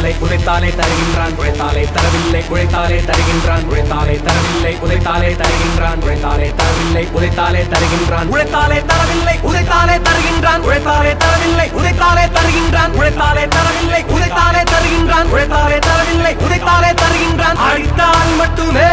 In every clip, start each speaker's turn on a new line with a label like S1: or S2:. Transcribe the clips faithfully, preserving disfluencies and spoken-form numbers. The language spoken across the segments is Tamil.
S1: தரவில்லை உழைத்தாலே தருகின்றான் உழைத்தாலே தரவில்லை உழைத்தாலே தருகின்றான் உழைத்தாலே தரவில்லை உழைத்தாலே தருகின்றான் உழைத்தாலே தரவில்லை உழைத்தாலே தருகின்றான் உழைத்தாலே தரவில்லை உழைத்தாலே தருகின்றான் உழைத்தாலே தரவில்லை உழைத்தாலே தருகின்றான் உழைத்தாலே தரவில்லை உழைத்தாலே தருகின்றான் உழைத்தாலே தரவில்லை உழைத்தாலே தருகின்றான் அடித்தால் மட்டுமே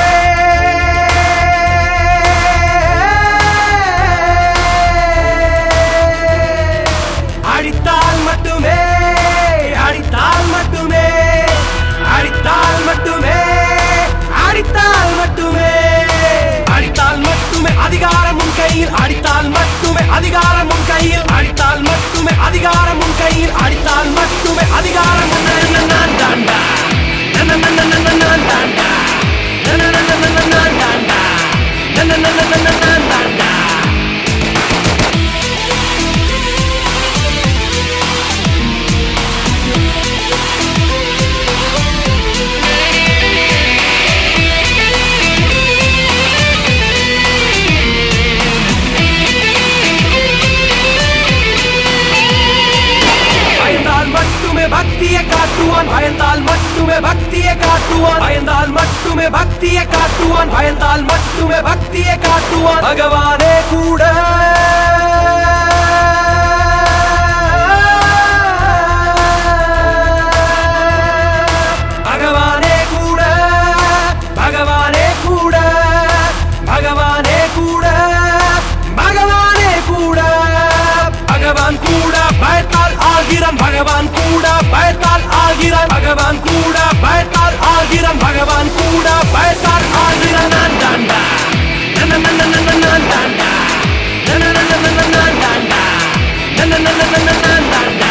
S1: அடித்தால் மட்டுமே அடித்தால் மட்டுமே அடித்தால் மட்டுமே அடித்தால் மட்டுமே அடித்தால் மட்டுமே அதிகாரம் உன் கையில் அடித்தால் மட்டுமே அதிகாரம் உன் கையில் அடித்தால் மட்டுமே அதிகாரம் உன் கையில் அடித்தால் மட்டுமே அதிகாரம் நான் தாண்டா நான் தாண்டா நான் தாண்டா நான் தாண்டா பக்தியை காட்டுவான் பயந்தால் மட்டுமே பக்தியை காட்டுவான் பயந்தால் மட்டுமே பக்தியை காட்டுவான் பயந்தால் மட்டுமே பக்தியை காட்டுவான் பகவானே கூட பகவானே கூட பகவானே கூட பகவானே கூட பகவானே கூட பகவான் கூட பயத்தால் ஆகிறான் பகவான் கூட பயத்தால் ஆகிறான் பகவான் கூட பயத்தால் ஆகிறான் பகவான் கூட பயத்தால் ஆகிறான் நான் தாண்டா நான் தாண்டா நான் தாண்டா நான் தாண்டா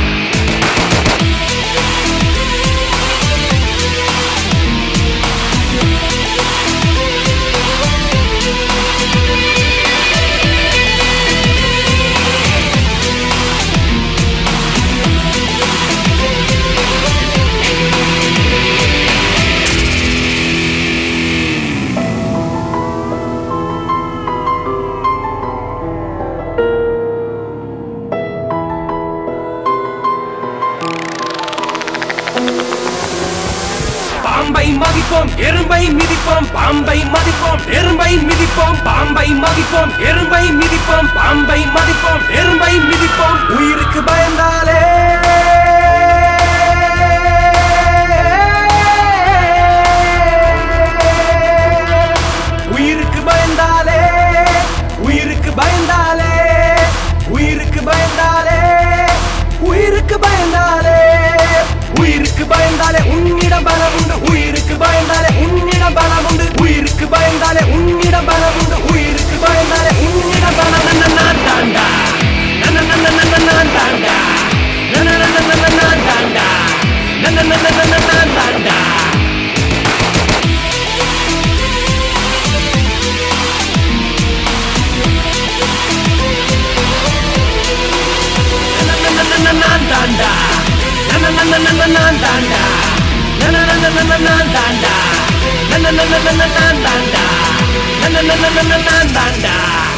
S1: பாம்பை மதிப்போம் எறும்பை மிதிப்போம் பாம்பை மதிப்போம் எறும்பை மிதிப்போம் பாம்பை மதிப்போம் எறும்பை மிதிப்போம் பாம்பை மதிப்போம் எறும்பை மிதிப்போம் உயிருக்கு பயந்தாலே உயிருக்கு பயந்தாலே உயிருக்கு பயந்தாலே உயிருக்கு பயந்தாலே உயிருக்கு பயந்தாலே உயிருக்கு பயந்தாலே உன்னிடம் பலம் உண்டு உயிருக்கு பயந்தாலே உன்னிடம் பலம் உண்டு உயிருக்கு பயந்தாலே உன்னிடம் பலம் உண்டு உயிருக்கு பயந்தாலே உன்னிடம் பலம் நான் தாண்டா நான் தாண்டா நான் தாண்டா நான் தாண்டா நான் தாண்டா நான் தாண்டா na na na na na na danda na na na na na na na danda na na na na na na danda na na na na na na danda